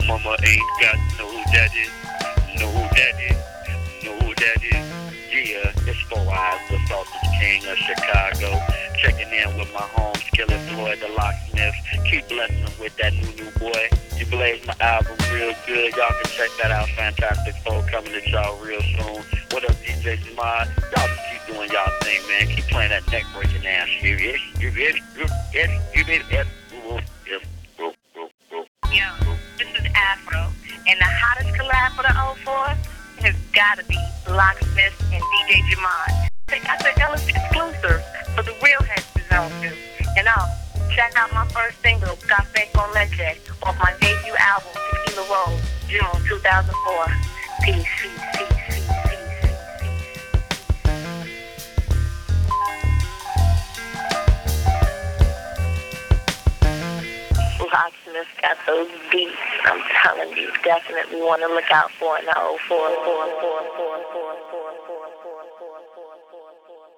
mama ain't got no daddy, no daddy, no daddy. Yeah, it's Four Eyes, the Sausage King of Chicago. Checking in with my home Skillet Floyd, the locksmith. Keep blessing him with that new boy. You blaze my album real good. Y'all can check that out. Fantastic Four coming at y'all real soon. What up, DJ Jamad? Y'all just keep doing y'all thing, man. Keep playing that neck breaking ass. You ready? You ready? You ready? You ready? Yo, this is Afro, and the hottest collab for the '04 has gotta be Locksmith and DJ Jamad. They got the illest exclusive for the real heads to zone to. And check out my first single, Café con Leche, off my debut album, Tequila Rose, June 2004. Peace, peace, peace, peace, peace, peace, peace. Locksmith got those beats. I'm telling you, definitely want to look out for in the '04.